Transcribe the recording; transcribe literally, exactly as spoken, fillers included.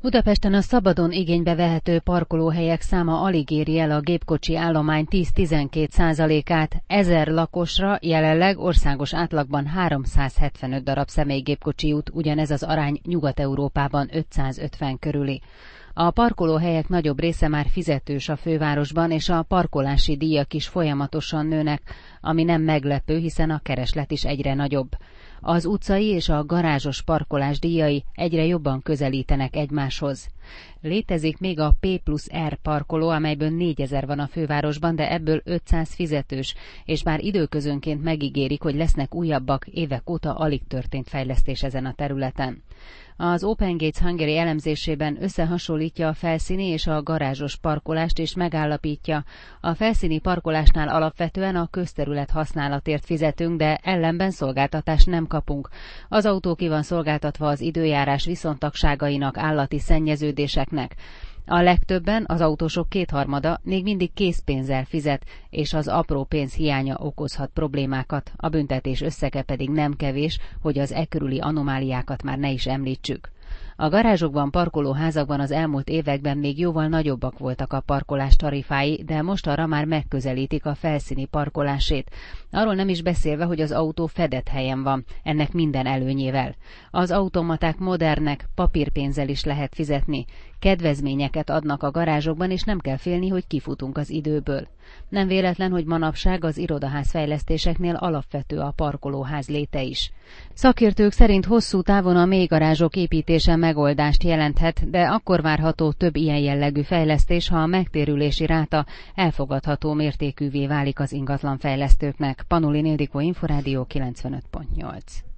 Budapesten a szabadon igénybe vehető parkolóhelyek száma alig éri el a gépkocsi állomány tíz-tizenkét százalékát, ezer lakosra jelenleg országos átlagban háromszázhetvenöt darab személygépkocsi jut, ugyanez az arány Nyugat-Európában ötszázötven körüli. A parkolóhelyek nagyobb része már fizetős a fővárosban, és a parkolási díjak is folyamatosan nőnek, ami nem meglepő, hiszen a kereslet is egyre nagyobb. Az utcai és a garázsos parkolás díjai egyre jobban közelítenek egymáshoz. Létezik még a P plusz R parkoló, amelyből négyezer van a fővárosban, de ebből ötszáz fizetős, és már időközönként megígérik, hogy lesznek újabbak, évek óta alig történt fejlesztés ezen a területen. Az Open Gates Hungary elemzésében összehasonlítja a felszíni és a garázsos parkolást, és megállapítja, a felszíni parkolásnál alapvetően a közterület használatért fizetünk, de ellenben szolgáltatást nem kapunk. Az autó ki van szolgáltatva az időjárás viszontagságainak, állati szennyeződéseknek. A legtöbben, az autósok kétharmada még mindig készpénzzel fizet, és az apró pénz hiánya okozhat problémákat, a büntetés összege pedig nem kevés, hogy az e körüli anomáliákat már ne is említsük. A garázsokban, parkolóházakban az elmúlt években még jóval nagyobbak voltak a parkolás tarifái, de mostanra már megközelítik a felszíni parkolásét. Arról nem is beszélve, hogy az autó fedett helyen van, ennek minden előnyével. Az automaták modernek, papírpénzzel is lehet fizetni. Kedvezményeket adnak a garázsokban, és nem kell félni, hogy kifutunk az időből. Nem véletlen, hogy manapság az irodaház fejlesztéseknél alapvető a parkolóház léte is. Szakértők szerint hosszú távon a mélygarázsok építése megoldást jelenthet, de akkor várható több ilyen jellegű fejlesztés, ha a megtérülési ráta elfogadható mértékűvé válik az ingatlanfejlesztőknek. Panulin Ildikó, Inforádió kilencvenöt pont nyolc.